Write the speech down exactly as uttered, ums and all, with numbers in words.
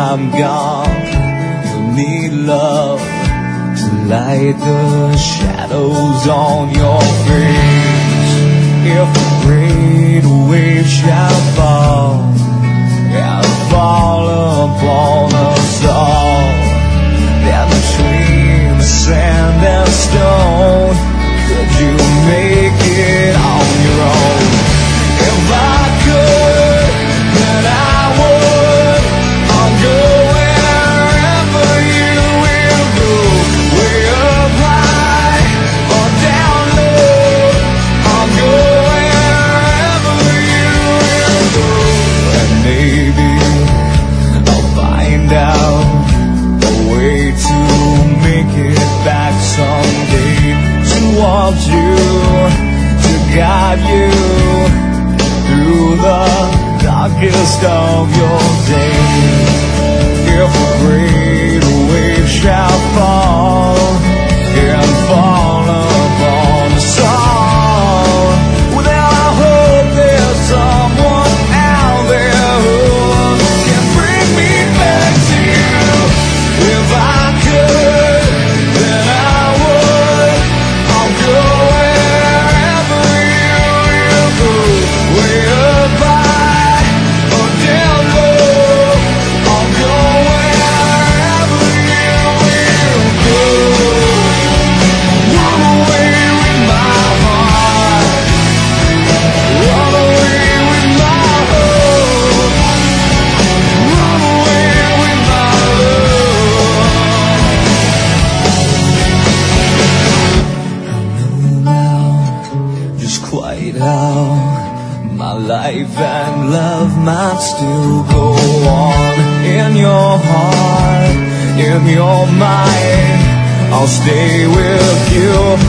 I'm gone, you'll need love to light the shadows on your face. If a great wave shall fall, and fall upon us all, then between the sand and stone, could you make it on your own? If I could, then I would. I'll go wherever you will go, way up high or down low. I'll go wherever you will go, and maybe I'll find out a way to make it back someday, to want you, to guide you through the darkest of your days. If a great wave shall fall and fall upon us all, well, then I hope there's someone out there who can bring me back to you. If I could, then I would. I'll go wherever you will go, way up high or down low. I'll go wherever you will go. Run away with my heart, run away with my hope, run away with my love. I know now just quite how my life and love might still go on. In your heart, in your mind, I'll stay with you.